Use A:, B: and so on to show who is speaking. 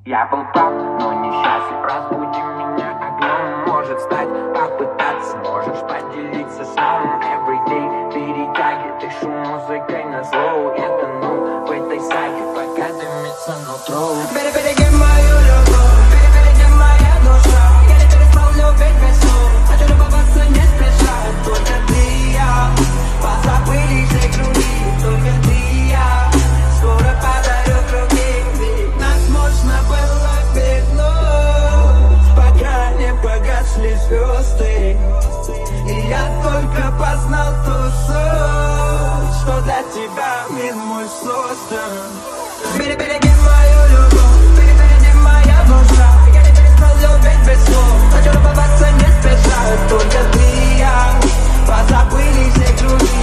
A: Я был прав, но несчастлив. Разбуди меня огнем, может стать, попытаться. Можешь поделиться сном. Everyday перетягивай, дышу музыкой на зло. Я тону в этой саге, пока дымится нутро. Перебереги мою любовь, перебереги моя душа. Я не перестал любить без слов. Хочу любоваться не спеша. Только ты и я, позабыли все круги. Только ты и я, скоро подарю круги. Ведь нас можно было вернуть, пока не погасли звезды. И я только познал ту суть, что для тебя мир мой создан. Перебереги мою любовь, перебереги моя душа. Я не перестал любить без слов. Хочу любоваться не спеша. Только ты и я, позабыли все круги.